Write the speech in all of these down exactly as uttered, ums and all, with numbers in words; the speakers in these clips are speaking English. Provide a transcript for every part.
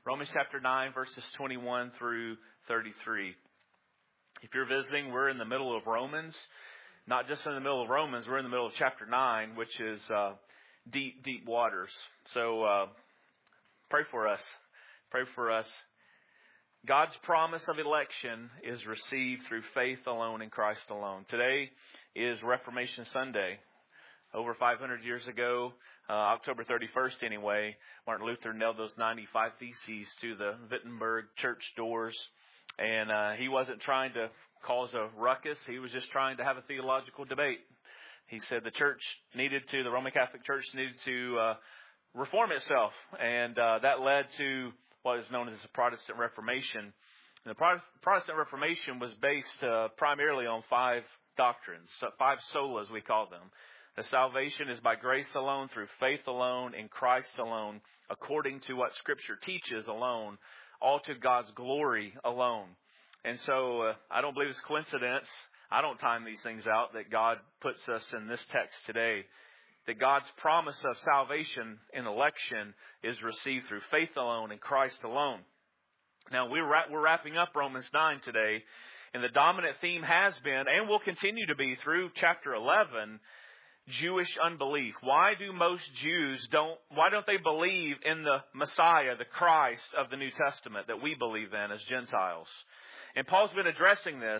Romans chapter nine, verses twenty-one through thirty-three. If you're visiting, we're in the middle of Romans. Not just in the middle of Romans, we're in the middle of chapter nine, which is uh, deep, deep waters. So uh, pray for us. Pray for us. God's promise of election is received through faith alone in Christ alone. Today is Reformation Sunday. Over five hundred years ago, uh, October thirty-first anyway, Martin Luther nailed those ninety-five Theses to the Wittenberg church doors. And uh, he wasn't trying to cause a ruckus. He was just trying to have a theological debate. He said the church needed to, the Roman Catholic Church needed to uh, reform itself. And uh, that led to what is known as the Protestant Reformation. And the Protestant Reformation was based uh, primarily on five doctrines, five solas we call them. The salvation is by grace alone, through faith alone, in Christ alone, according to what Scripture teaches alone, all to God's glory alone. And so uh, I don't believe it's coincidence. I don't time these things out that God puts us in this text today. That God's promise of salvation in election is received through faith alone in Christ alone. Now we're we're wrapping up Romans nine today, and the dominant theme has been and will continue to be through chapter eleven. Jewish unbelief. Why do most Jews don't, why don't they believe in the Messiah, the Christ of the New Testament that we believe in as Gentiles? And Paul's been addressing this,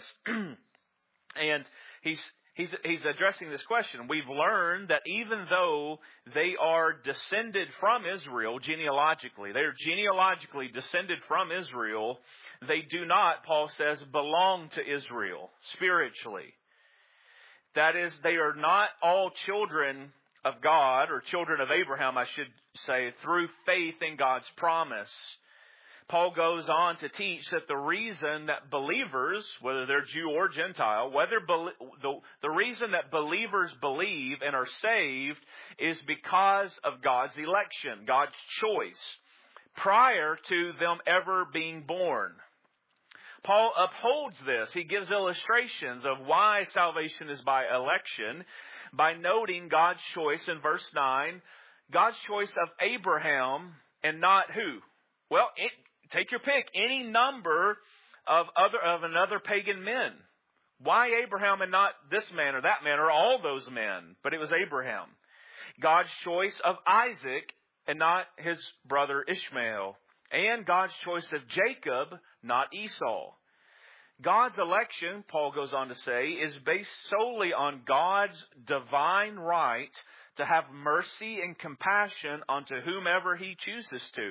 and he's, he's, he's addressing this question. We've learned that even though they are descended from Israel genealogically, they are genealogically descended from Israel, they do not, Paul says, belong to Israel spiritually. That is, they are not all children of God, or children of Abraham, I should say, through faith in God's promise. Paul goes on to teach that the reason that believers, whether they're Jew or Gentile, whether the, the reason that believers believe and are saved is because of God's election, God's choice, prior to them ever being born. Paul upholds this. He gives illustrations of why salvation is by election by noting God's choice in verse nine. God's choice of Abraham and not who? Well, it, take your pick. Any number of other of another pagan men. Why Abraham and not this man or that man or all those men? But it was Abraham. God's choice of Isaac and not his brother Ishmael. And God's choice of Jacob, not Esau. God's election, Paul goes on to say, is based solely on God's divine right to have mercy and compassion unto whomever He chooses to.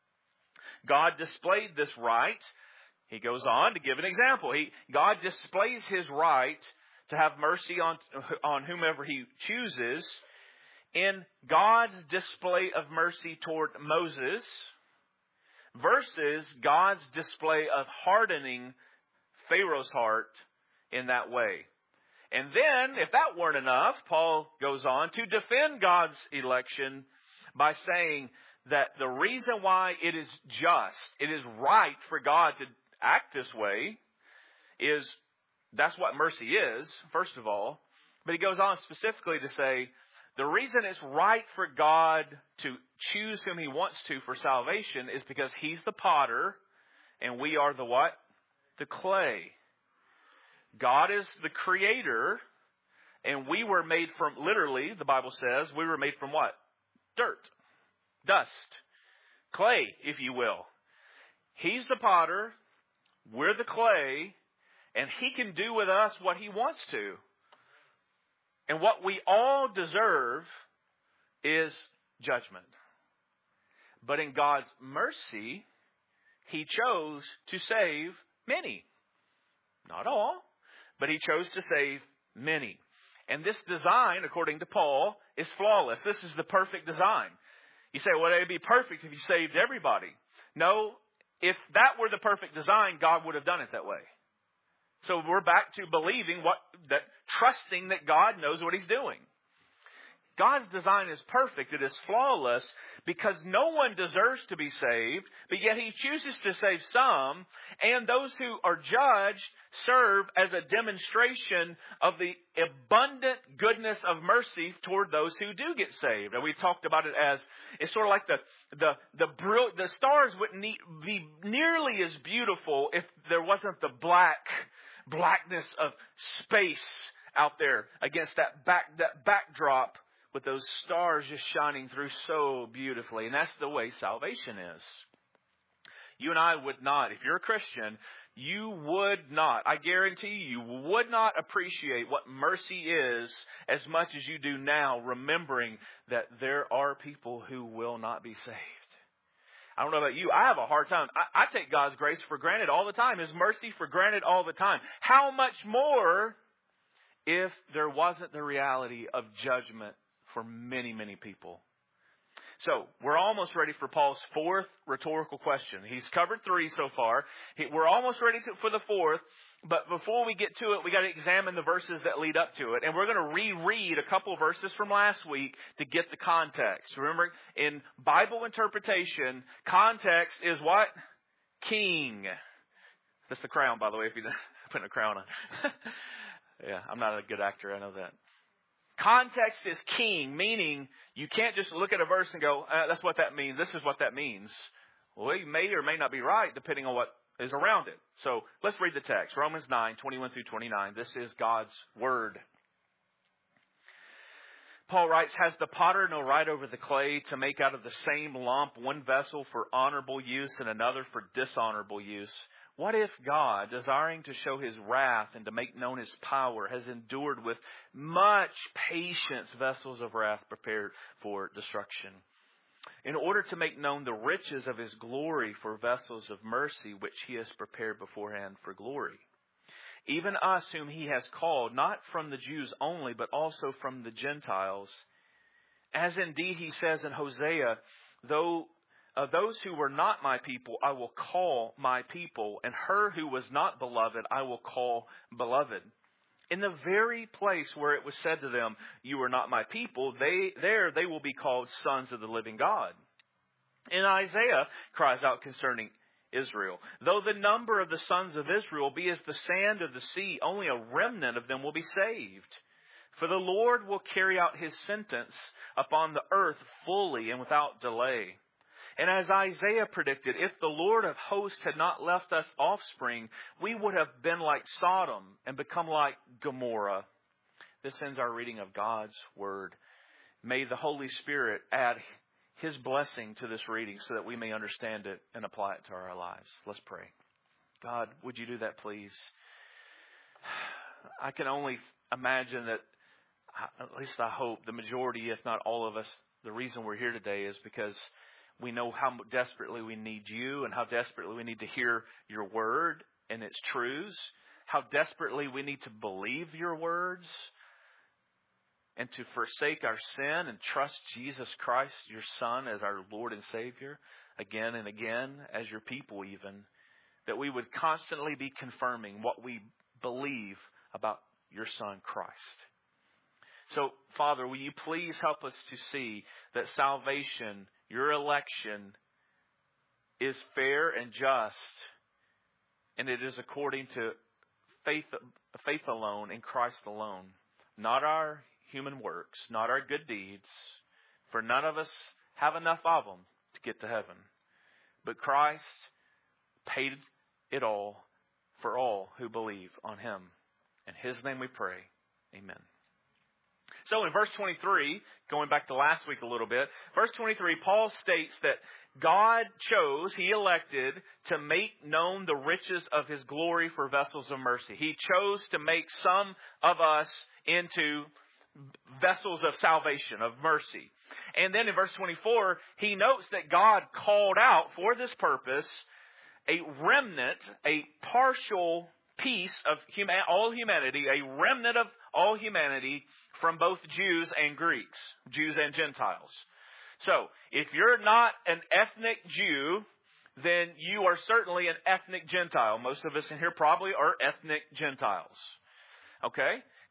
God displayed this right. He goes on to give an example. He, God displays His right to have mercy on, on whomever He chooses in God's display of mercy toward Moses versus God's display of hardening Pharaoh's heart in that way. And then, if that weren't enough, Paul goes on to defend God's election by saying that the reason why it is just, it is right for God to act this way is, that's what mercy is, first of all. But he goes on specifically to say, the reason it's right for God to choose whom He wants to for salvation is because He's the potter and we are the what? The clay. God is the creator and we were made from, literally, the Bible says, we were made from what? Dirt. Dust. Clay, if you will. He's the potter, we're the clay, and He can do with us what He wants to. And what we all deserve is judgment. But in God's mercy, He chose to save many. Not all, but He chose to save many. And this design, according to Paul, is flawless. This is the perfect design. You say, well, it'd be perfect if you saved everybody. No, if that were the perfect design, God would have done it that way. So we're back to believing what, that trusting that God knows what He's doing. God's design is perfect. It is flawless because no one deserves to be saved, but yet He chooses to save some, and those who are judged serve as a demonstration of the abundant goodness of mercy toward those who do get saved. And we talked about it as, it's sort of like the the the brill- the stars wouldn't need, be nearly as beautiful if there wasn't the black blackness of space out there against that back that backdrop with those stars just shining through so beautifully. And that's the way salvation is. You and I would not, if you're a Christian, you would not, I guarantee you, you would not appreciate what mercy is as much as you do now, remembering that there are people who will not be saved. I don't know about you. I have a hard time. I, I take God's grace for granted all the time. His mercy for granted all the time. How much more if there wasn't the reality of judgment for many, many people? So we're almost ready for Paul's fourth rhetorical question. He's covered three so far. He, we're almost ready to, for the fourth. But before we get to it, we got to examine the verses that lead up to it. And we're going to reread a couple of verses from last week to get the context. Remember, in Bible interpretation, context is what? King. That's the crown, by the way, if you're putting a crown on. Yeah, I'm not a good actor. I know that. Context is king, meaning you can't just look at a verse and go, uh, that's what that means. This is what that means. Well, you may or may not be right depending on what is around it. So let's read the text. Romans nine, twenty-one through twenty-nine. This is God's word. Paul writes, has the potter no right over the clay to make out of the same lump one vessel for honorable use and another for dishonorable use? What if God, desiring to show His wrath and to make known His power, has endured with much patience vessels of wrath prepared for destruction, in order to make known the riches of His glory for vessels of mercy, which He has prepared beforehand for glory? Even us whom He has called, not from the Jews only, but also from the Gentiles. As indeed He says in Hosea, though Uh, those who were not my people, I will call my people, and her who was not beloved, I will call beloved. In the very place where it was said to them, you are not my people, they there they will be called sons of the living God. And Isaiah cries out concerning Israel, though the number of the sons of Israel be as the sand of the sea, only a remnant of them will be saved. For the Lord will carry out His sentence upon the earth fully and without delay. And as Isaiah predicted, if the Lord of hosts had not left us offspring, we would have been like Sodom and become like Gomorrah. This ends our reading of God's word. May the Holy Spirit add His blessing to this reading so that we may understand it and apply it to our lives. Let's pray. God, would you do that, please? I can only imagine that, at least I hope, the majority, if not all of us, the reason we're here today is because we know how desperately we need you and how desperately we need to hear your word and its truths, how desperately we need to believe your words and to forsake our sin and trust Jesus Christ, your Son, as our Lord and Savior again and again as your people even, that we would constantly be confirming what we believe about your Son, Christ. So, Father, will you please help us to see that salvation, your election, is fair and just, and it is according to faith, faith alone in Christ alone. Not our human works, not our good deeds, for none of us have enough of them to get to heaven. But Christ paid it all for all who believe on Him. In His name we pray. Amen. So in verse twenty-three, going back to last week a little bit, verse twenty-three, Paul states that God chose, He elected to make known the riches of His glory for vessels of mercy. He chose to make some of us into vessels of salvation, of mercy. And then in verse twenty-four, he notes that God called out for this purpose a remnant, a partial piece of human, all humanity, a remnant of all humanity from both Jews and Greeks, Jews and Gentiles. So, if you're not an ethnic Jew, then you are certainly an ethnic Gentile. Most of us in here probably are ethnic Gentiles. Okay? Now,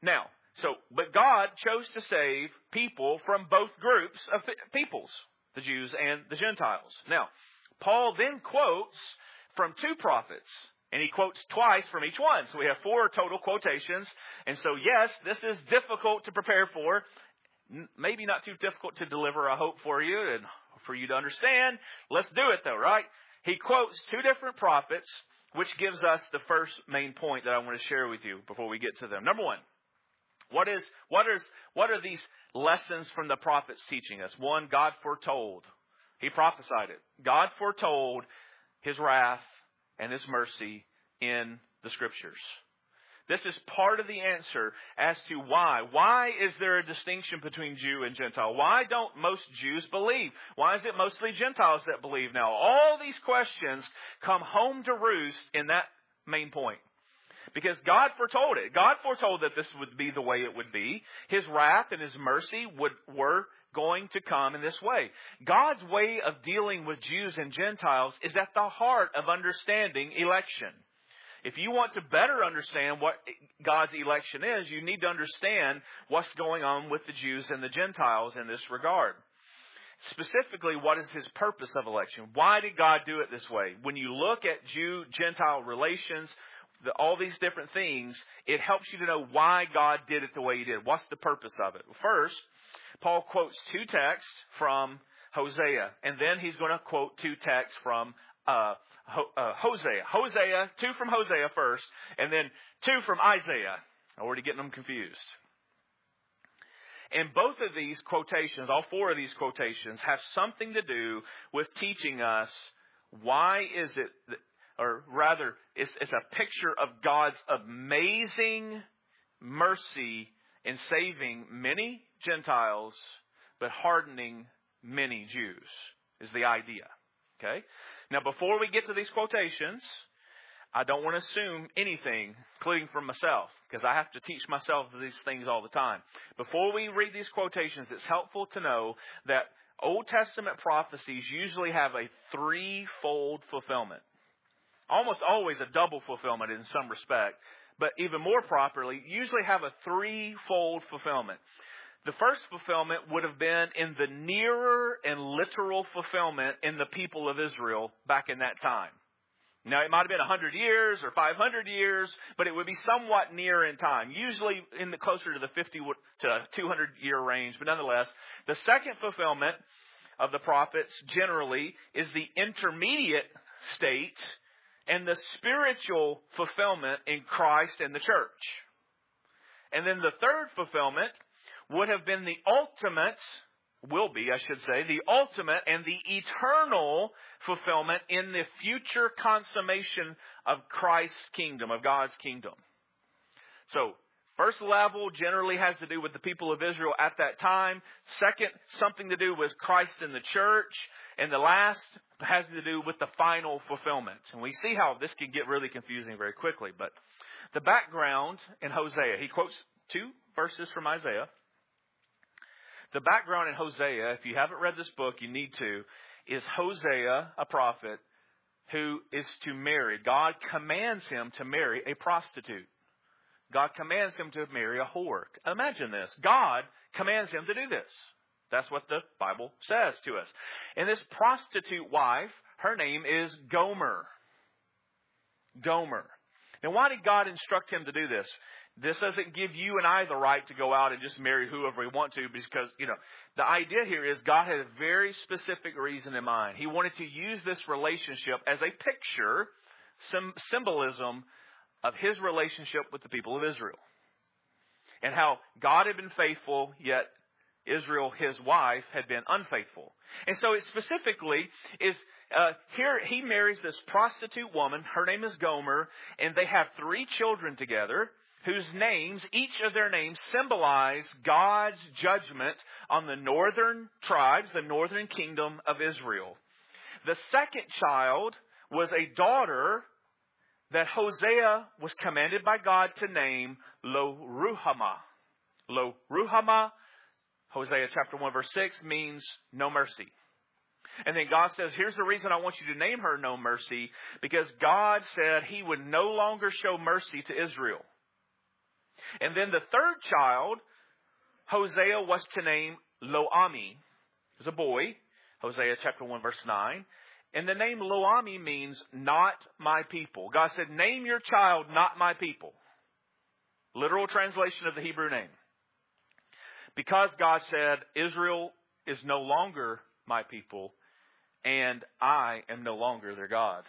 So, but God chose to save people from both groups of peoples, the Jews and the Gentiles. Now, Paul then quotes from two prophets, and he quotes twice from each one. So we have four total quotations. And so, yes, this is difficult to prepare for. Maybe not too difficult to deliver, I hope, for you and for you to understand. Let's do it, though, right? He quotes two different prophets, which gives us the first main point that I want to share with you before we get to them. Number one, what is what is what are these lessons from the prophets teaching us? One, God foretold. He prophesied it. God foretold His wrath and His mercy in the Scriptures. This is part of the answer as to why. Why is there a distinction between Jew and Gentile? Why don't most Jews believe? Why is it mostly Gentiles that believe now? All these questions come home to roost in that main point. Because God foretold it. God foretold that this would be the way it would be. His wrath and His mercy would were going to come in this way. God's way of dealing with Jews and Gentiles is at the heart of understanding election. If you want to better understand what God's election is, you need to understand what's going on with the Jews and the Gentiles in this regard. Specifically, what is His purpose of election? Why did God do it this way? When you look at Jew-Gentile relations, the, all these different things, it helps you to know why God did it the way He did. What's the purpose of it? First, Paul quotes two texts from Hosea, and then he's going to quote two texts from uh, Uh, Hosea. Hosea, two from Hosea first, and then two from Isaiah. I'm already getting them confused. And both of these quotations, all four of these quotations, have something to do with teaching us why is it, that, or rather, it's, it's a picture of God's amazing mercy in saving many Gentiles, but hardening many Jews, is the idea. Okay? Now, before we get to these quotations, I don't want to assume anything, including from myself, because I have to teach myself these things all the time. Before we read these quotations, it's helpful to know that Old Testament prophecies usually have a threefold fulfillment. Almost always a double fulfillment in some respect, but even more properly, usually have a threefold fulfillment. The first fulfillment would have been in the nearer and literal fulfillment in the people of Israel back in that time. Now, it might have been one hundred years or five hundred years, but it would be somewhat near in time, usually in the closer to the fifty to two hundred year range. But nonetheless, the second fulfillment of the prophets generally is the intermediate state and the spiritual fulfillment in Christ and the church. And then the third fulfillment would have been the ultimate, will be, I should say, the ultimate and the eternal fulfillment in the future consummation of Christ's kingdom, of God's kingdom. So, first level generally has to do with the people of Israel at that time. Second, something to do with Christ and the church. And the last has to do with the final fulfillment. And we see how this can get really confusing very quickly. But the background in Hosea, he quotes two verses from Isaiah. The background in Hosea, if you haven't read this book, you need to, is Hosea, a prophet, who is to marry. God commands him to marry a prostitute. God commands him to marry a whore. Imagine this. God commands him to do this. That's what the Bible says to us. And this prostitute wife, her name is Gomer. Gomer. Now, why did God instruct him to do this? This doesn't give you and I the right to go out and just marry whoever we want to, because, you know, the idea here is God had a very specific reason in mind. He wanted to use this relationship as a picture, some symbolism of his relationship with the people of Israel. And how God had been faithful, yet Israel, his wife, had been unfaithful. And so it specifically is, uh, here he marries this prostitute woman. Her name is Gomer, and they have three children together, whose names, each of their names, symbolize God's judgment on the northern tribes, the northern kingdom of Israel. The second child was a daughter that Hosea was commanded by God to name Lo-Ruhamah. Lo-Ruhamah, Hosea chapter one verse six, means no mercy. And then God says, here's the reason I want you to name her no mercy, because God said he would no longer show mercy to Israel. And then the third child, Hosea was to name Lo-Ami. It was a boy. Hosea chapter one, verse nine. And the name Lo-Ami means not my people. God said, name your child not my people. Literal translation of the Hebrew name. Because God said, Israel is no longer my people, and I am no longer their God.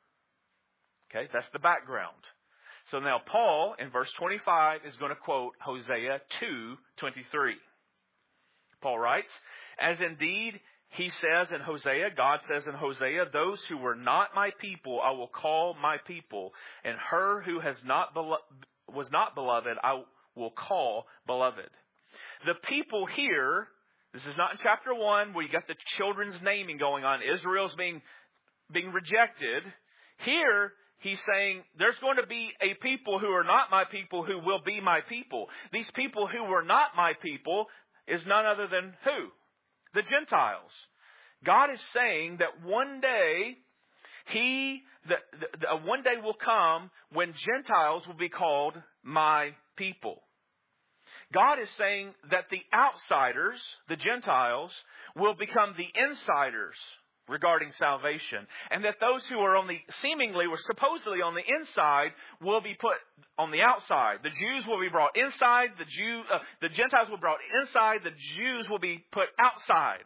Okay, that's the background. So now Paul, in verse twenty-five, is going to quote Hosea two twenty-three. Paul writes, as indeed he says in Hosea, God says in Hosea, those who were not my people I will call my people, and her who has not belo- was not beloved I will call beloved. The people here, this is not in chapter one where you got the children's naming going on. Israel's being, being rejected. Here, he's saying there's going to be a people who are not my people who will be my people. These people who were not my people is none other than who? The Gentiles. God is saying that one day, He, the, the, the, one day will come when Gentiles will be called my people. God is saying that the outsiders, the Gentiles, will become the insiders regarding salvation. And that those who are on the, seemingly or supposedly on the inside, will be put on the outside. The Jews will be brought inside, the Jew, uh, the Gentiles will be brought inside, the Jews will be put outside.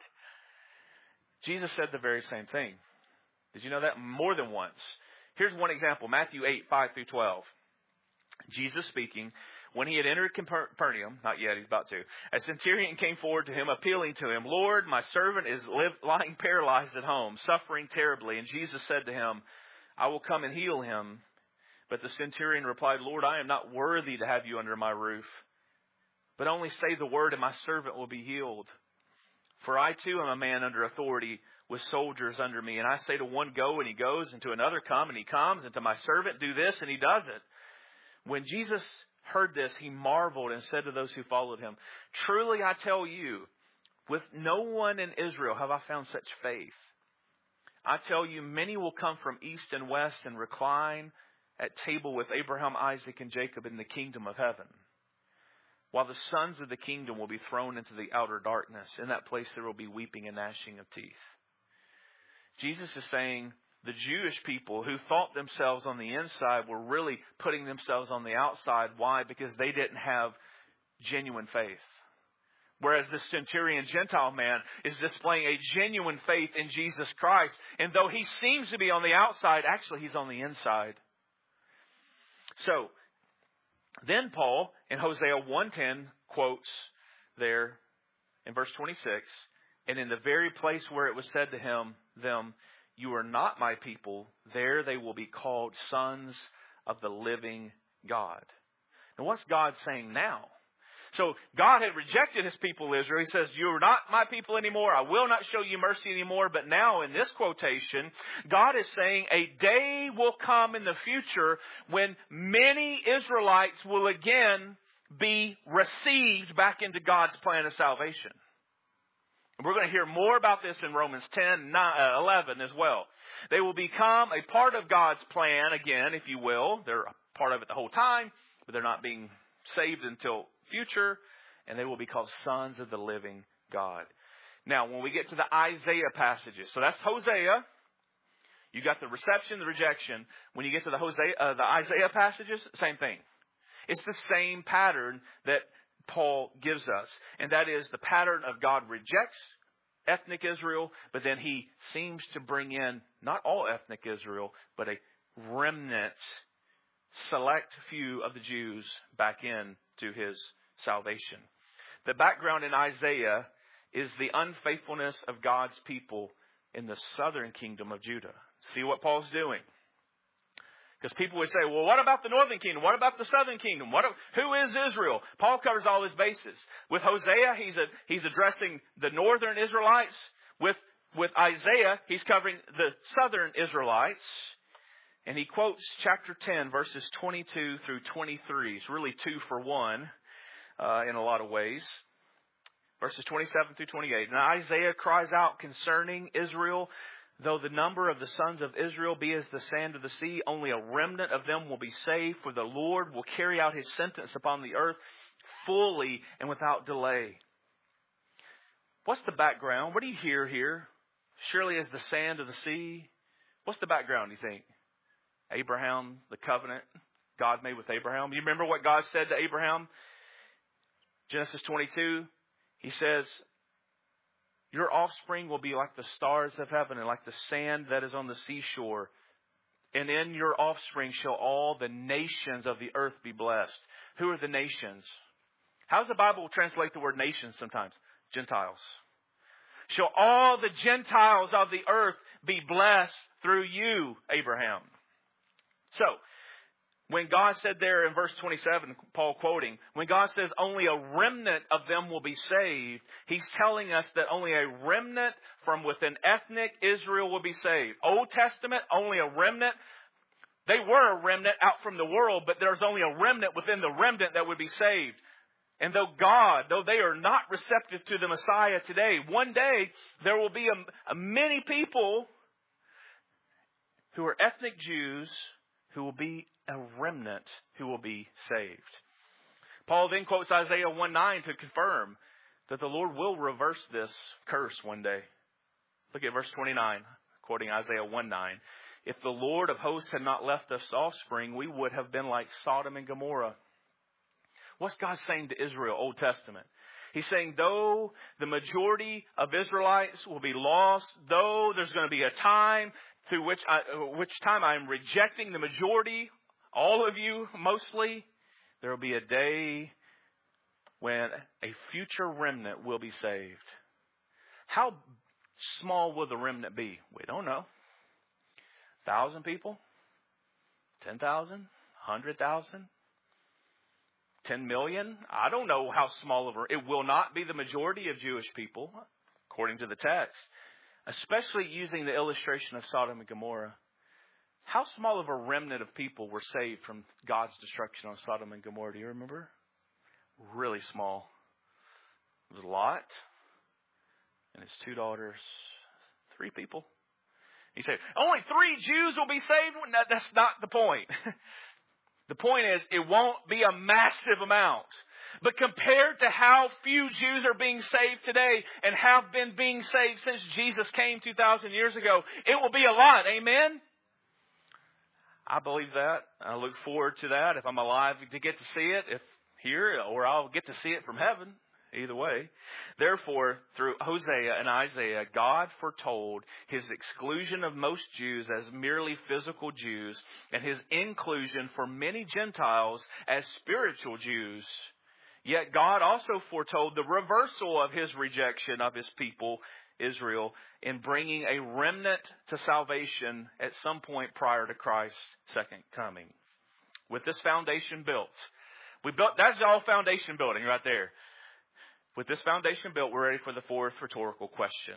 Jesus said the very same thing. Did you know that? More than once. Here's one example, Matthew eight, five through twelve. Jesus speaking, when he had entered Capernaum, not yet, he's about to, a centurion came forward to him, appealing to him, Lord, my servant is live, lying paralyzed at home, suffering terribly. And Jesus said to him, I will come and heal him. But the centurion replied, Lord, I am not worthy to have you under my roof, but only say the word and my servant will be healed. For I too am a man under authority with soldiers under me. And I say to one, go, and he goes, and to another, come, and he comes, and to my servant, do this, and he does it. When Jesus heard this, he marveled and said to those who followed him, truly I tell you, with no one in Israel have I found such faith. I tell you, many will come from east and west and recline at table with Abraham, Isaac, and Jacob in the kingdom of heaven. While the sons of the kingdom will be thrown into the outer darkness. In that place there will be weeping and gnashing of teeth. Jesus is saying, the Jewish people who thought themselves on the inside were really putting themselves on the outside. Why? Because they didn't have genuine faith. Whereas the centurion Gentile man is displaying a genuine faith in Jesus Christ. And though he seems to be on the outside, actually he's on the inside. So, then Paul in Hosea one ten quotes there in verse twenty-six, and in the very place where it was said to him, them, you are not my people, there they will be called sons of the living God. And what's God saying now? So God had rejected his people Israel. He says, you are not my people anymore. I will not show you mercy anymore. But now in this quotation, God is saying a day will come in the future when many Israelites will again be received back into God's plan of salvation. We're going to hear more about this in Romans ten, nine, eleven as well. They will become a part of God's plan again, if you will. They're a part of it the whole time, but they're not being saved until future, and they will be called sons of the living God. Now, when we get to the Isaiah passages, so that's Hosea. You got the reception, the rejection. When you get to the Hosea, uh, the Isaiah passages, same thing. It's the same pattern that Paul gives us. And that is the pattern of God rejects ethnic Israel, but then he seems to bring in not all ethnic Israel, but a remnant, select few of the Jews back in to his salvation. The background in Isaiah is the unfaithfulness of God's people in the southern kingdom of Judah. See what Paul's doing? Because people would say, well, what about the northern kingdom? What about the southern kingdom? What, who is Israel? Paul covers all his bases. With Hosea, he's a, he's addressing the northern Israelites. With, with Isaiah, he's covering the southern Israelites. And he quotes chapter ten, verses twenty-two through twenty-three. It's really two for one uh, in a lot of ways. Verses twenty-seven through twenty-eight. And Isaiah cries out concerning Israel, Though the number of the sons of Israel be as the sand of the sea, only a remnant of them will be saved, for the Lord will carry out his sentence upon the earth fully and without delay. What's the background? What do you hear here? Surely as the sand of the sea. What's the background, you think? Abraham, the covenant God made with Abraham. You remember what God said to Abraham? Genesis twenty-two, he says, your offspring will be like the stars of heaven and like the sand that is on the seashore. And in your offspring shall all the nations of the earth be blessed. Who are the nations? How does the Bible translate the word nations sometimes? Gentiles. Shall all the Gentiles of the earth be blessed through you, Abraham. So, when God said there in verse twenty-seven, Paul quoting, when God says only a remnant of them will be saved, he's telling us that only a remnant from within ethnic Israel will be saved. Old Testament, only a remnant. They were a remnant out from the world, but there's only a remnant within the remnant that would be saved. And though God, though they are not receptive to the Messiah today, one day there will be a, a many people who are ethnic Jews who will be a remnant who will be saved. Paul then quotes Isaiah one nine to confirm that the Lord will reverse this curse one day. Look at verse twenty-nine, quoting Isaiah one nine. If the Lord of hosts had not left us offspring, we would have been like Sodom and Gomorrah. What's God saying to Israel, Old Testament? He's saying, though the majority of Israelites will be lost, though there's going to be a time through which I, which time I'm rejecting the majority, all of you mostly, there will be a day when a future remnant will be saved. How small will the remnant be? We don't know. Thousand people? Ten thousand? Hundred thousand? Ten million? I don't know how small of a... It will not be the majority of Jewish people, according to the text. Especially using the illustration of Sodom and Gomorrah. How small of a remnant of people were saved from God's destruction on Sodom and Gomorrah? Do you remember? Really small. It was Lot and his two daughters. Three people. He said, only three Jews will be saved? No, that's not the point. The point is, it won't be a massive amount. But compared to how few Jews are being saved today and have been being saved since Jesus came two thousand years ago, it will be a lot. Amen? I believe that. I look forward to that if I'm alive to get to see it, if here, or I'll get to see it from heaven. Either way. Therefore, through Hosea and Isaiah, God foretold his exclusion of most Jews as merely physical Jews and his inclusion for many Gentiles as spiritual Jews. Yet God also foretold the reversal of his rejection of his people, Israel, in bringing a remnant to salvation at some point prior to Christ's second coming. With this foundation built, we built, that's all foundation building right there. With this foundation built, we're ready for the fourth rhetorical question.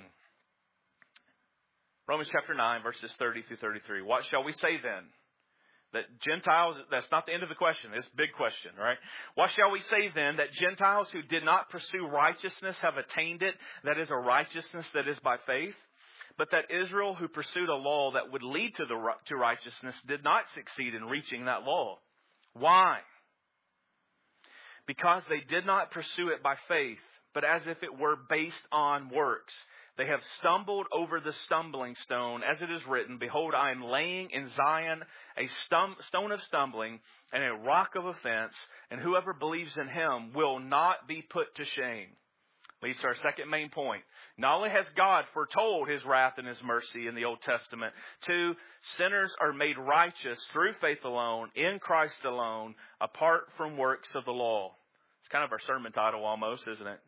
Romans chapter nine, verses thirty through thirty-three. What shall we say then? That Gentiles, that's not the end of the question. It's a big question, right? What shall we say then? That Gentiles who did not pursue righteousness have attained it, that is a righteousness that is by faith. But that Israel who pursued a law that would lead to, the, to righteousness did not succeed in reaching that law. Why? Because they did not pursue it by faith, but as if it were based on works. They have stumbled over the stumbling stone, as it is written, behold, I am laying in Zion a stum- stone of stumbling and a rock of offense, and whoever believes in him will not be put to shame. Leads to our second main point. Not only has God foretold his wrath and his mercy in the Old Testament, two, sinners are made righteous through faith alone, in Christ alone, apart from works of the law. It's kind of our sermon title almost, isn't it?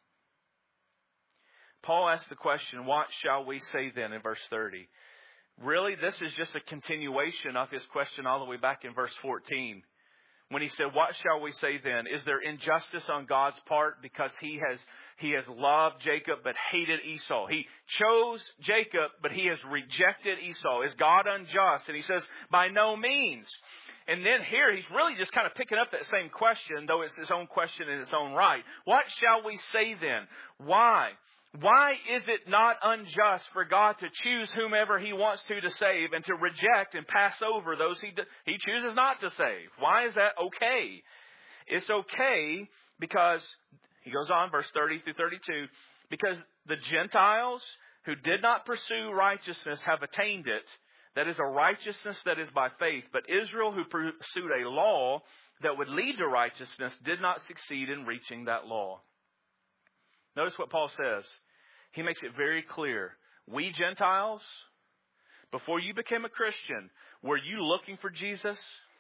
Paul asked the question, what shall we say then in verse thirty? Really, this is just a continuation of his question all the way back in verse fourteen. When he said, what shall we say then? Is there injustice on God's part because he has he has loved Jacob but hated Esau? He chose Jacob, but he has rejected Esau. Is God unjust? And he says, by no means. And then here he's really just kind of picking up that same question, though it's his own question in its own right. What shall we say then? Why? Why is it not unjust for God to choose whomever He wants to to save and to reject and pass over those He, he chooses not to save? Why is that okay? It's okay because, he goes on, verse thirty through thirty-two, because the Gentiles who did not pursue righteousness have attained it. That is a righteousness that is by faith. But Israel, who pursued a law that would lead to righteousness, did not succeed in reaching that law. Notice what Paul says. He makes it very clear. We Gentiles, before you became a Christian, were you looking for Jesus?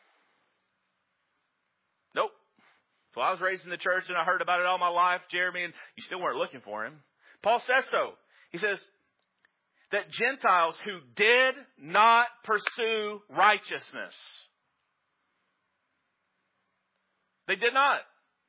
Nope. So I was raised in the church and I heard about it all my life, Jeremy, and you still weren't looking for Him. Paul says so. He says that Gentiles who did not pursue righteousness, they did not.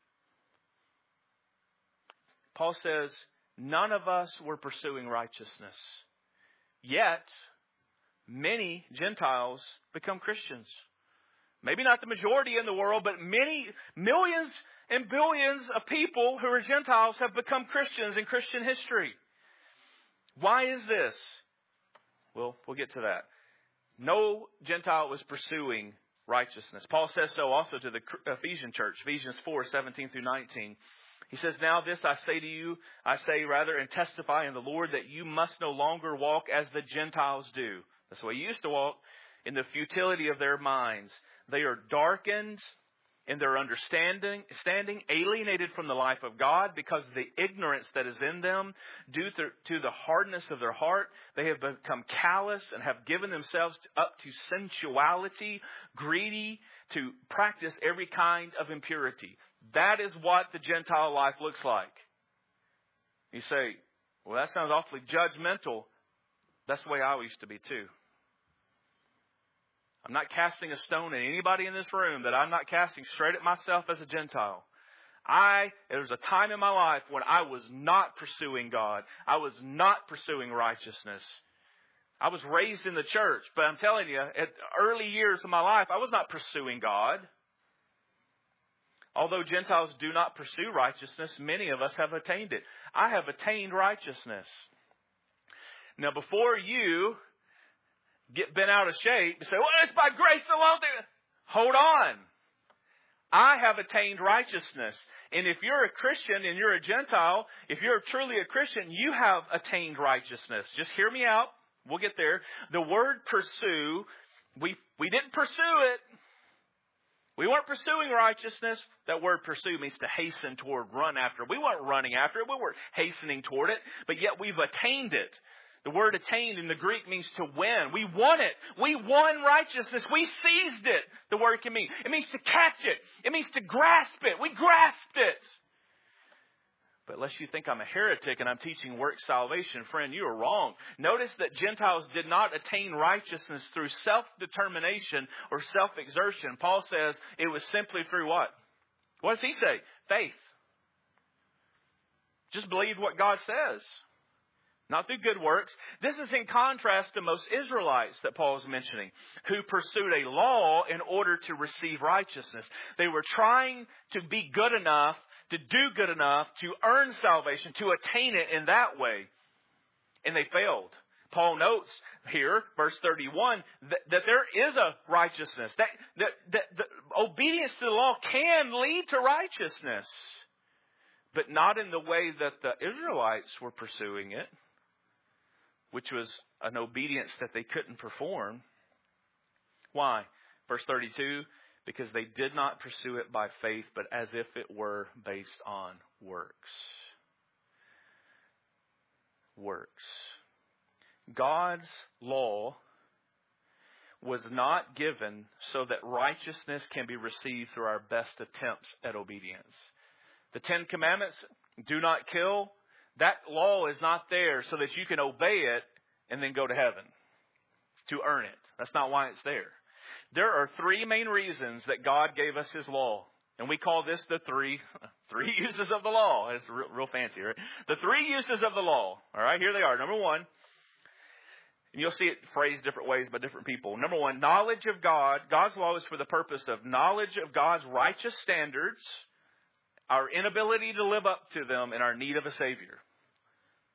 Paul says, none of us were pursuing righteousness. Yet, many Gentiles become Christians. Maybe not the majority in the world, but many, millions and billions of people who are Gentiles have become Christians in Christian history. Why is this? Well, we'll get to that. No Gentile was pursuing righteousness. Paul says so also to the Ephesian church, Ephesians four, seventeen through nineteen. He says, now this I say to you, I say rather and testify in the Lord that you must no longer walk as the Gentiles do. That's the way you used to walk, in the futility of their minds. They are darkened in their understanding, standing, alienated from the life of God because of the ignorance that is in them due to, to the hardness of their heart. They have become callous and have given themselves up to sensuality, greedy, to practice every kind of impurity. That is what the Gentile life looks like. You say, well, that sounds awfully judgmental. That's the way I used to be too. I'm not casting a stone at anybody in this room that I'm not casting straight at myself as a Gentile. I, there was a time in my life when I was not pursuing God. I was not pursuing righteousness. I was raised in the church, but I'm telling you, at early years of my life, I was not pursuing God. Although Gentiles do not pursue righteousness, many of us have attained it. I have attained righteousness. Now, before you get bent out of shape and say, well, it's by grace alone. Hold on. I have attained righteousness. And if you're a Christian and you're a Gentile, if you're truly a Christian, you have attained righteousness. Just hear me out. We'll get there. The word pursue, we, we didn't pursue it. We weren't pursuing righteousness. That word pursue means to hasten toward, run after. We weren't running after it. We weren't hastening toward it. But yet we've attained it. The word attained in the Greek means to win. We won it. We won righteousness. We seized it. The word can mean. It means to catch it. It means to grasp it. We grasped it. But unless you think I'm a heretic and I'm teaching work salvation, friend, you are wrong. Notice that Gentiles did not attain righteousness through self-determination or self-exertion. Paul says it was simply through what? What does he say? Faith. Just believe what God says. Not through good works. This is in contrast to most Israelites that Paul is mentioning, who pursued a law in order to receive righteousness. They were trying to be good enough, to do good enough, to earn salvation, to attain it in that way. And they failed. Paul notes here, verse thirty-one, that, that there is a righteousness. That, that, that, that obedience to the law can lead to righteousness. But not in the way that the Israelites were pursuing it, which was an obedience that they couldn't perform. Why? Verse thirty-two, because they did not pursue it by faith, but as if it were based on works. Works. God's law was not given so that righteousness can be received through our best attempts at obedience. The Ten Commandments, do not kill, that law is not there so that you can obey it and then go to heaven to earn it. That's not why it's there. There are three main reasons that God gave us His law. And we call this the three, three uses of the law. It's real, real fancy, right? The three uses of the law. All right, here they are. Number one, and you'll see it phrased different ways by different people. Number one, knowledge of God. God's law is for the purpose of knowledge of God's righteous standards, our inability to live up to them, and our need of a Savior.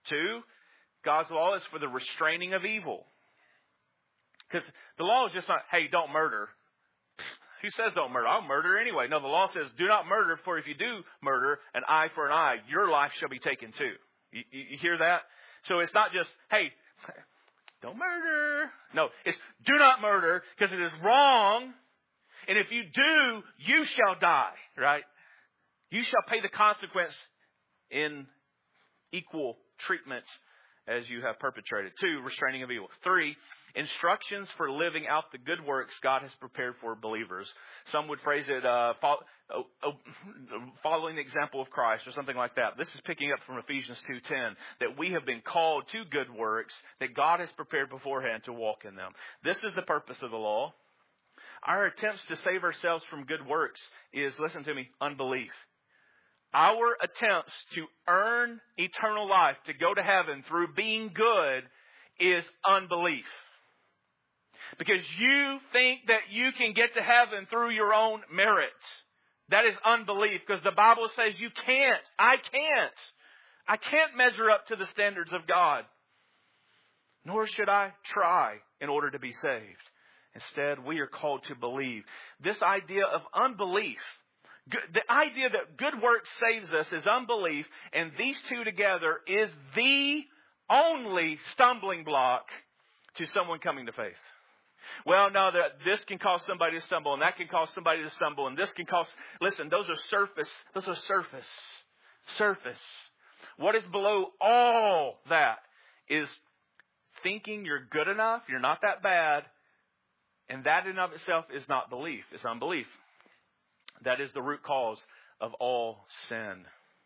Two, God's law is for the restraining of evil. Because the law is just not, hey, don't murder. Who says don't murder? I'll murder anyway. No, the law says do not murder, for if you do murder, an eye for an eye, your life shall be taken too. You, you, you hear that? So it's not just, hey, don't murder. No, it's do not murder because it is wrong. And if you do, you shall die, right? You shall pay the consequence in equal treatment as you have perpetrated. Two, restraining of evil. Three, instructions for living out the good works God has prepared for believers. Some would phrase it uh, follow, oh, oh, following the example of Christ or something like that. This is picking up from Ephesians two ten, that we have been called to good works that God has prepared beforehand to walk in them. This is the purpose of the law. Our attempts to save ourselves from good works is, listen to me, unbelief. Our attempts to earn eternal life, to go to heaven through being good, is unbelief. Because you think that you can get to heaven through your own merit. That is unbelief, because the Bible says you can't. I can't. I can't measure up to the standards of God. Nor should I try in order to be saved. Instead, we are called to believe. This idea of unbelief, the idea that good work saves us is unbelief, and these two together is the only stumbling block to someone coming to faith. Well, no, that this can cause somebody to stumble, and that can cause somebody to stumble, and this can cause... Listen, those are surface. Those are surface. Surface. What is below all that is thinking you're good enough, you're not that bad, and that in and of itself is not belief. It's unbelief. That is the root cause of all sin.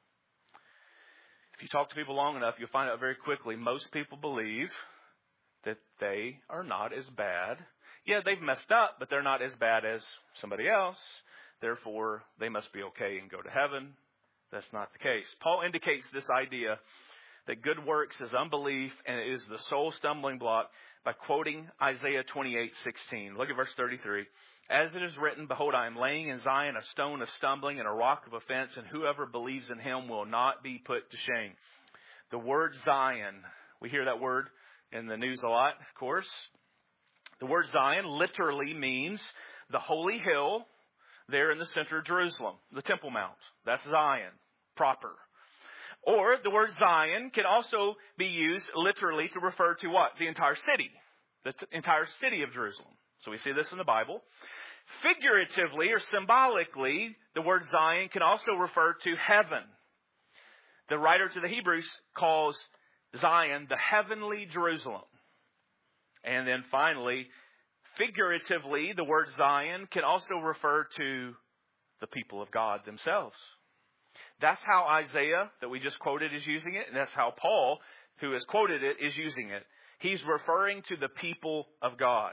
If you talk to people long enough, you'll find out very quickly most people believe that they are not as bad. Yeah, they've messed up, but they're not as bad as somebody else. Therefore, they must be okay and go to heaven. That's not the case. Paul indicates this idea that good works is unbelief and it is the sole stumbling block by quoting Isaiah twenty-eight sixteen. Look at verse thirty-three. As it is written, behold, I am laying in Zion a stone of stumbling and a rock of offense, and whoever believes in him will not be put to shame. The word Zion, we hear that word in the news a lot, of course. The word Zion literally means the holy hill there in the center of Jerusalem, the Temple Mount. That's Zion proper. Or the word Zion can also be used literally to refer to what? The entire city. The t- entire city of Jerusalem. So we see this in the Bible. Figuratively or symbolically, the word Zion can also refer to heaven. The writer to the Hebrews calls Zion the heavenly Jerusalem. And then finally, figuratively, the word Zion can also refer to the people of God themselves. That's how Isaiah, that we just quoted, is using it. And that's how Paul, who has quoted it, is using it. He's referring to the people of God.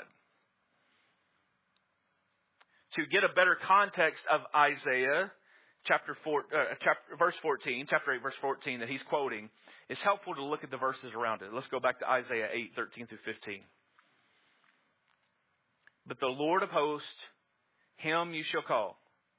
To get a better context of Isaiah, chapter four, uh, chapter, verse fourteen, chapter eight, verse fourteen, that he's quoting, it's helpful to look at the verses around it. Let's go back to Isaiah eight, thirteen through fifteen. But the Lord of hosts, him you shall call.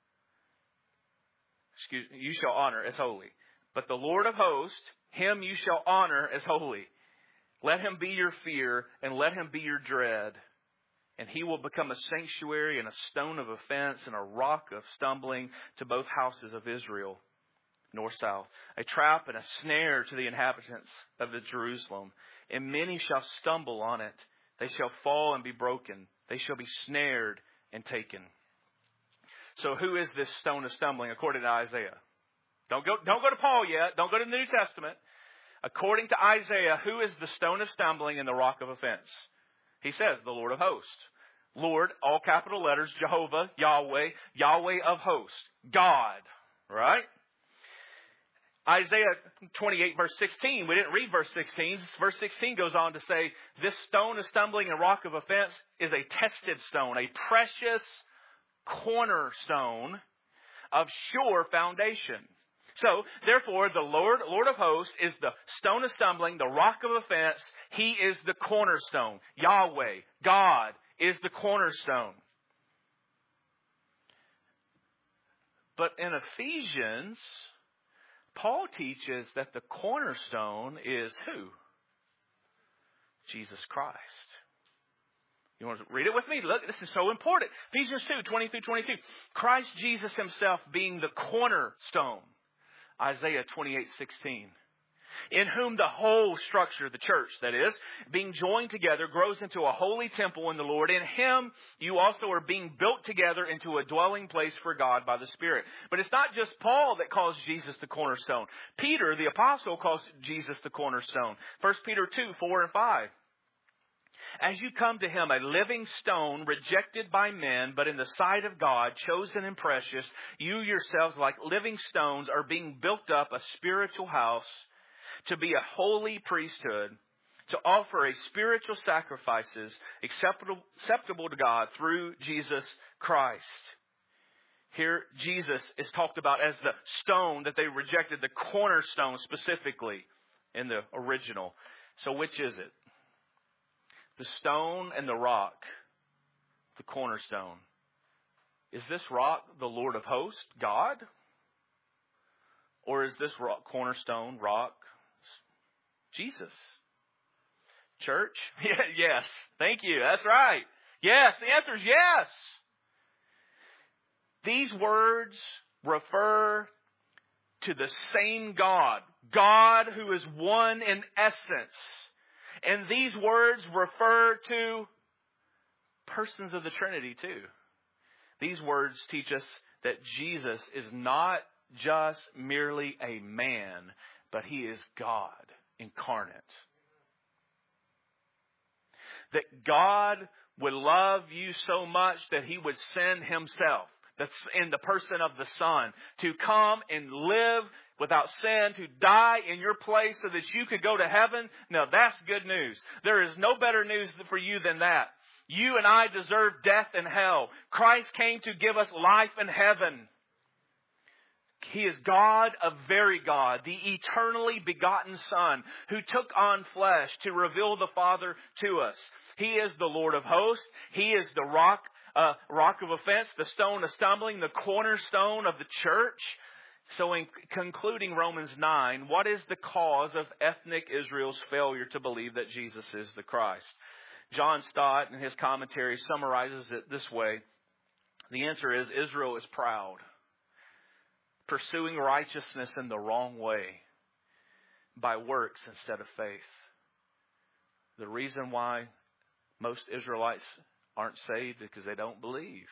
Excuse me, you shall honor as holy. But the Lord of hosts, him you shall honor as holy. Let him be your fear, and let him be your dread. And he will become a sanctuary and a stone of offense and a rock of stumbling to both houses of Israel, north, south. A trap and a snare to the inhabitants of the Jerusalem. And many shall stumble on it. They shall fall and be broken. They shall be snared and taken. So who is this stone of stumbling according to Isaiah? Don't go, don't go to Paul yet. Don't go to the New Testament. According to Isaiah, who is the stone of stumbling and the rock of offense? He says, the Lord of hosts. Lord, all capital letters, Jehovah, Yahweh, Yahweh of hosts. God, right? Isaiah twenty-eight, verse sixteen. We didn't read verse sixteen. Verse sixteen goes on to say, this stone of stumbling and rock of offense is a tested stone, a precious cornerstone of sure foundation. So, therefore, the Lord, Lord of hosts is the stone of stumbling, the rock of offense. He is the cornerstone. Yahweh, God, is the cornerstone. But in Ephesians, Paul teaches that the cornerstone is who? Jesus Christ. You want to read it with me? Look, this is so important. Ephesians two, twenty through twenty-two. Christ Jesus himself being the cornerstone. Isaiah twenty-eight, sixteen. In whom the whole structure, the church that is, being joined together, grows into a holy temple in the Lord. In him, you also are being built together into a dwelling place for God by the Spirit. But it's not just Paul that calls Jesus the cornerstone. Peter, the apostle, calls Jesus the cornerstone. First Peter two, four and five. As you come to him, a living stone rejected by men, but in the sight of God, chosen and precious, you yourselves, like living stones, are being built up a spiritual house to be a holy priesthood, to offer a spiritual sacrifices acceptable, acceptable to God through Jesus Christ. Here, Jesus is talked about as the stone that they rejected, the cornerstone specifically in the original. So which is it? The stone and the rock, the cornerstone. Is this rock the Lord of hosts, God? Or is this rock, cornerstone, rock, Jesus? Church? Yes. Thank you. That's right. Yes. The answer is yes. These words refer to the same God. God who is one in essence. And these words refer to persons of the Trinity too. These words teach us that Jesus is not just merely a man, but he is God incarnate. That God would love you so much that he would send himself, that's in the person of the Son, to come and live without sin, to die in your place so that you could go to heaven. Now that's good news. There is no better news for you than that. You and I deserve death and hell. Christ came to give us life in heaven. He is God, a very God, the eternally begotten Son who took on flesh to reveal the Father to us. He is the Lord of hosts. He is the rock, uh, rock of offense, the stone of stumbling, the cornerstone of the church. So in concluding Romans nine, what is the cause of ethnic Israel's failure to believe that Jesus is the Christ? John Stott, in his commentary, summarizes it this way. The answer is Israel is proud, pursuing righteousness in the wrong way by works instead of faith. The reason why most Israelites aren't saved is because they don't believe.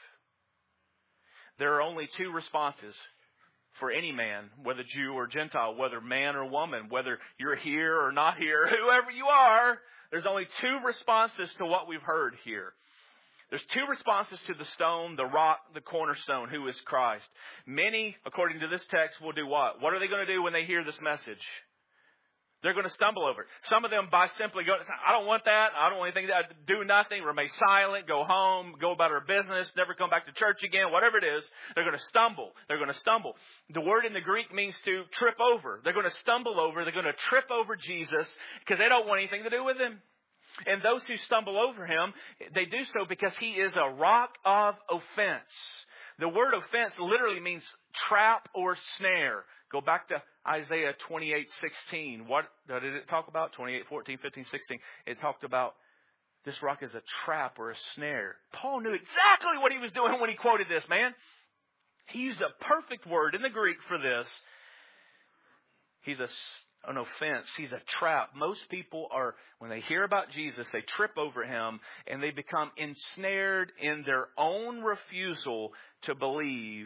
There are only two responses for any man, whether Jew or Gentile, whether man or woman, whether you're here or not here, whoever you are. There's only two responses to what we've heard here. There's two responses to the stone, the rock, the cornerstone, who is Christ. Many, according to this text, will do what? What are they going to do when they hear this message? They're going to stumble over it. Some of them by simply going, I don't want that. I don't want anything to do nothing, remain silent, go home, go about our business, never come back to church again, whatever it is. They're going to stumble. They're going to stumble. The word in the Greek means to trip over. They're going to stumble over. They're going to trip over Jesus because they don't want anything to do with him. And those who stumble over him, they do so because he is a rock of offense. The word offense literally means trap or snare. Go back to Isaiah twenty-eight sixteen. What did it talk about? twenty-eight, fourteen, fifteen, sixteen. It talked about this rock is a trap or a snare. Paul knew exactly what he was doing when he quoted this, man. He used a perfect word in the Greek for this. He's a, an offense. He's a trap. Most people are, when they hear about Jesus, they trip over him and they become ensnared in their own refusal to believe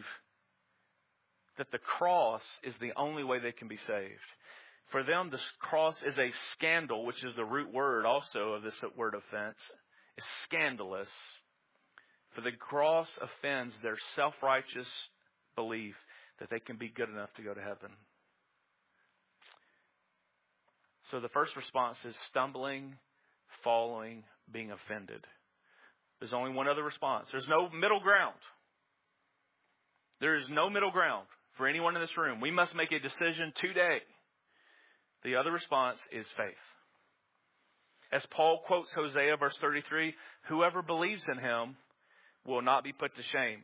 that the cross is the only way they can be saved. For them, the cross is a scandal, which is the root word also of this word offense. It's scandalous. For the cross offends their self-righteous belief that they can be good enough to go to heaven. So the first response is stumbling, falling, being offended. There's only one other response. There's no middle ground. There is no middle ground for anyone in this room. We must make a decision today. The other response is faith. As Paul quotes Hosea verse thirty-three, whoever believes in him will not be put to shame.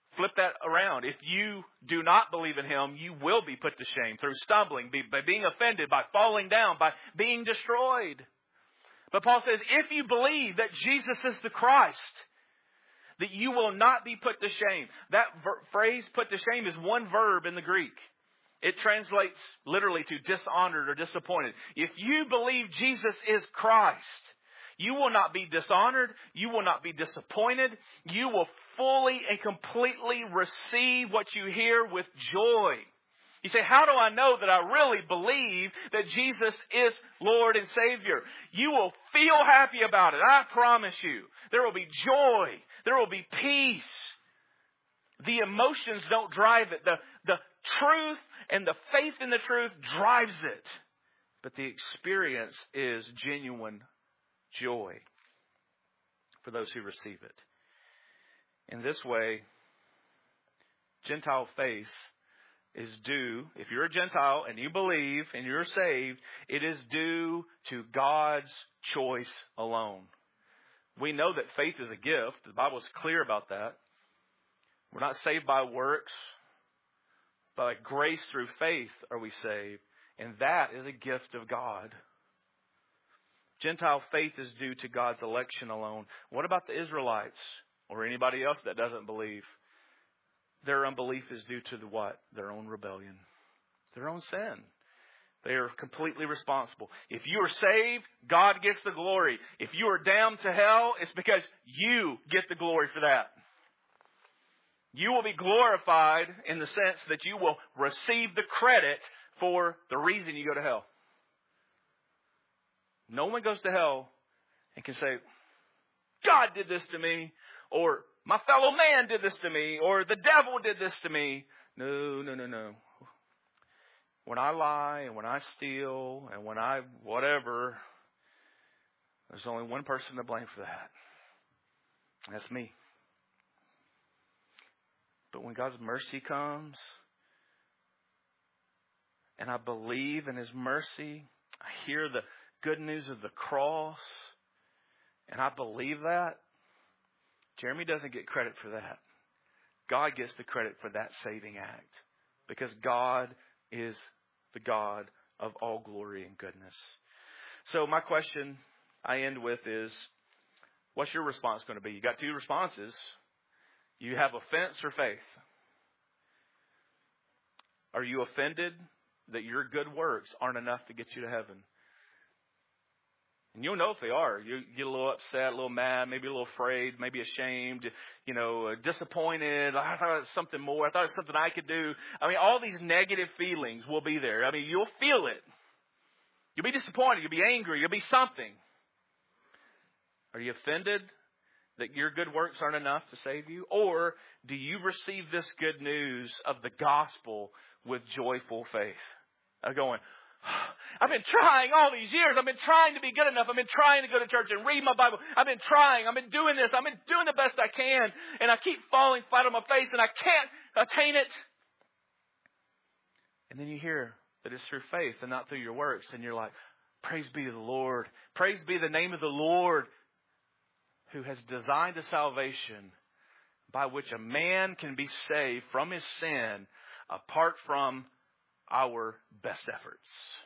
flip that around. If you do not believe in Him, you will be put to shame through stumbling, by being offended, by falling down, by being destroyed. But Paul says, if you believe that Jesus is the Christ, that you will not be put to shame. That ver- phrase, put to shame, is one verb in the Greek. It translates literally to dishonored or disappointed. If you believe Jesus is Christ, you will not be dishonored. You will not be disappointed. You will fully and completely receive what you hear with joy. You say, how do I know that I really believe that Jesus is Lord and Savior? You will feel happy about it. I promise you. There will be joy. There will be peace. The emotions don't drive it. The, the truth and the faith in the truth drives it. But the experience is genuine joy for those who receive it. In this way, Gentile faith is due, if you're a Gentile and you believe and you're saved, it is due to God's choice alone. We know that faith is a gift. The Bible is clear about that. We're not saved by works. By grace through faith are we saved. And that is a gift of God. Gentile faith is due to God's election alone. What about the Israelites or anybody else that doesn't believe? Their unbelief is due to the what? Their own rebellion. Their own sin. They are completely responsible. If you are saved, God gets the glory. If you are damned to hell, it's because you get the glory for that. You will be glorified in the sense that you will receive the credit for the reason you go to hell. No one goes to hell and can say, God did this to me, or my fellow man did this to me, or the devil did this to me. No, no, no, no. When I lie and when I steal and when I whatever, there's only one person to blame for that. That's me. But when God's mercy comes, and I believe in His mercy, I hear the good news of the cross, and I believe that, Jeremy doesn't get credit for that. God gets the credit for that saving act. Because God is the God of all glory and goodness. So my question I end with is, what's your response going to be? You got two responses. You have offense or faith. Are you offended that your good works aren't enough to get you to heaven? And you'll know if they are. You get a little upset, a little mad, maybe a little afraid, maybe ashamed, you know, disappointed. I thought it was something more. I thought it was something I could do. I mean, all these negative feelings will be there. I mean, you'll feel it. You'll be disappointed. You'll be angry. You'll be something. Are you offended that your good works aren't enough to save you? Or do you receive this good news of the gospel with joyful faith? I'm going, I've been trying all these years. I've been trying to be good enough. I've been trying to go to church and read my Bible. I've been trying. I've been doing this. I've been doing the best I can. And I keep falling flat on my face and I can't attain it. And then you hear that it's through faith and not through your works. And you're like, praise be to the Lord. Praise be the name of the Lord, who has designed a salvation by which a man can be saved from his sin apart from our best efforts.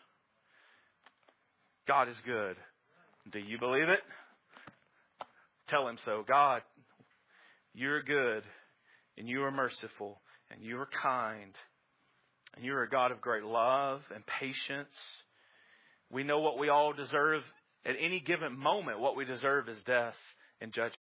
God is good. Do you believe it? Tell Him so. God, You're good, and You are merciful, and You are kind, and You are a God of great love and patience. We know what we all deserve at any given moment. What we deserve is death and judgment.